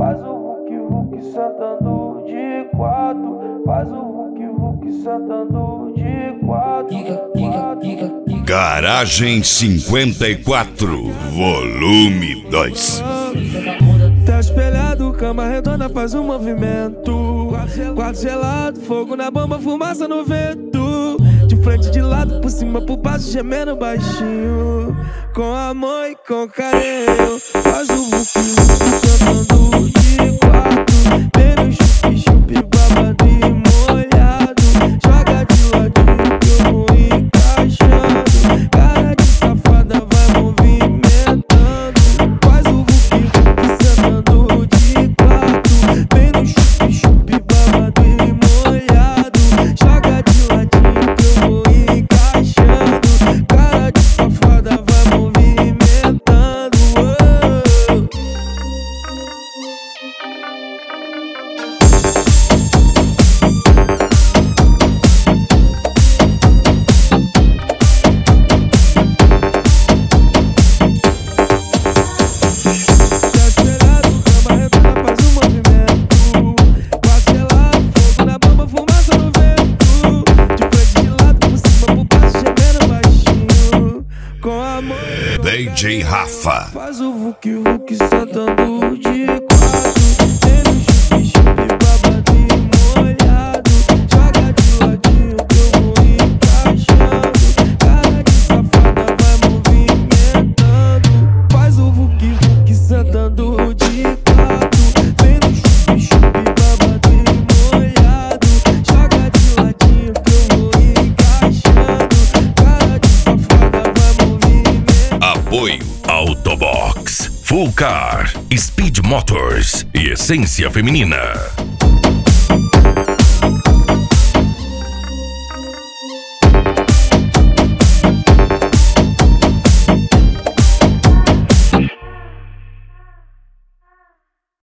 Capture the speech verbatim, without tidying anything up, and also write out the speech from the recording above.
Faz o Hulk Hulk sentando de quatro. Faz o Hulk Hulk sentando de quatro. Garagem cinquenta e quatro, volume dois. Tá espelhado, cama redonda faz um movimento. Quarto gelado, fogo na bomba, fumaça no vento. De frente, de lado, por cima, por baixo, gemendo baixinho. Com amor e com carinho. Faz o Hulk Hulk sentando de quatro. Vem no chup-chup, babado e molhado. Joga de ladinho que eu vou encaixando. Cara de safada vai movimentando. Faz o Hulk Hulk sentando de quatro. Vem no chup-chup, babado e molhado. Joga de ladinho que eu vou encaixando. Cara de safada vai movimentando. Oh. D J Rafa. Faz o Hulk Hulk sentando de quatro. Tem no chup-chup, babado e molhado. Joga de ladinho que eu vou encaixando. Cara de safada vai movimentando. Faz o Hulk Hulk sentando de quatro. Tem no chup-chup, babado e molhado. Joga de ladinho que eu vou encaixando. Cara de safada vai movimentando. Apoio Autobox, Full Car, Speed Motors e Essência Feminina.